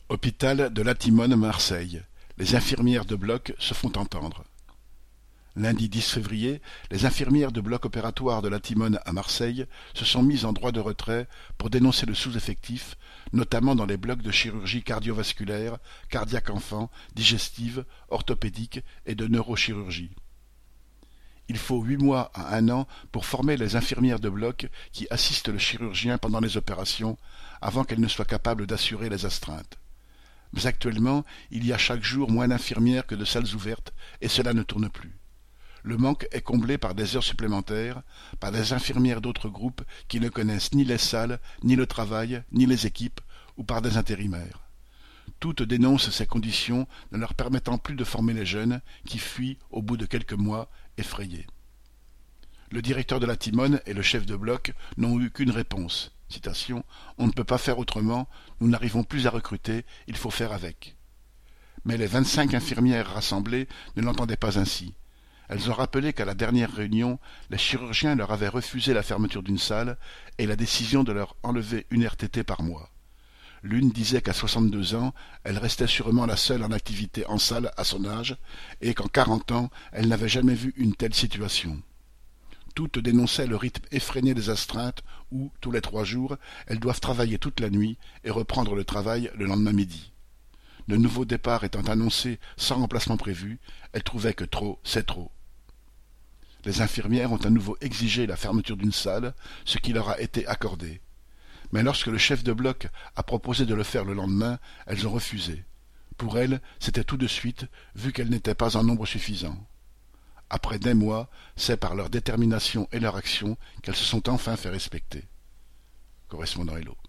Hôpital de Latimone, Marseille. Les infirmières de bloc se font entendre. Lundi 10 février, les infirmières de bloc opératoire de Latimone à Marseille se sont mises en droit de retrait pour dénoncer le sous-effectif, notamment dans les blocs de chirurgie cardiovasculaire, cardiaque enfant, digestive, orthopédique et de neurochirurgie. Il faut 8 mois à 1 an pour former les infirmières de bloc qui assistent le chirurgien pendant les opérations, avant qu'elles ne soient capables d'assurer les astreintes. Mais actuellement, il y a chaque jour moins d'infirmières que de salles ouvertes, et cela ne tourne plus. Le manque est comblé par des heures supplémentaires, par des infirmières d'autres groupes qui ne connaissent ni les salles, ni le travail, ni les équipes, ou par des intérimaires. Toutes dénoncent ces conditions ne leur permettant plus de former les jeunes, qui fuient au bout de quelques mois, effrayés. Le directeur de Latimone et le chef de bloc n'ont eu qu'une réponse. Citation, « On ne peut pas faire autrement, nous n'arrivons plus à recruter, il faut faire avec. » Mais les 25 infirmières rassemblées ne l'entendaient pas ainsi. Elles ont rappelé qu'à la dernière réunion, les chirurgiens leur avaient refusé la fermeture d'une salle et la décision de leur enlever une RTT par mois. L'une disait qu'à 62 ans, elle restait sûrement la seule en activité en salle à son âge et qu'en 40 ans, elle n'avait jamais vu une telle situation. Toutes dénonçaient le rythme effréné des astreintes où, tous les 3 jours, elles doivent travailler toute la nuit et reprendre le travail le lendemain midi. De nouveaux départs étant annoncés sans remplacement prévu, elles trouvaient que trop, c'est trop. Les infirmières ont à nouveau exigé la fermeture d'une salle, ce qui leur a été accordé. Mais lorsque le chef de bloc a proposé de le faire le lendemain, elles ont refusé. Pour elles, c'était tout de suite, vu qu'elles n'étaient pas en nombre suffisant. Après des mois, c'est par leur détermination et leur action qu'elles se sont enfin fait respecter. Correspondant Hello.